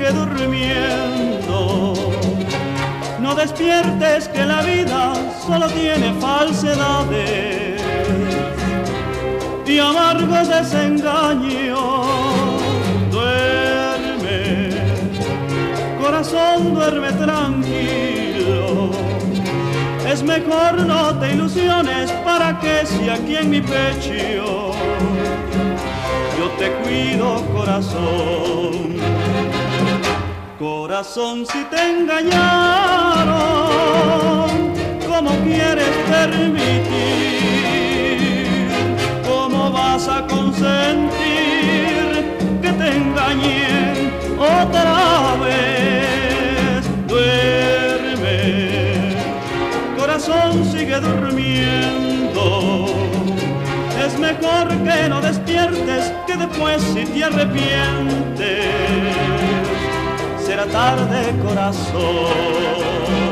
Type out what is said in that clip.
sigue durmiendo. No despiertes que la vida solo tiene falsedades y amargos desengaños. Duerme, corazón, duerme tranquilo. Es mejor no te ilusiones, para que si aquí en mi pecho yo te cuido, corazón. Corazón, si te engañaron, ¿cómo quieres permitir? ¿Cómo vas a consentir que te engañen otra vez? Duerme, corazón, sigue durmiendo. Es mejor que no despiertes, que después si te arrepientes será tarde, corazón.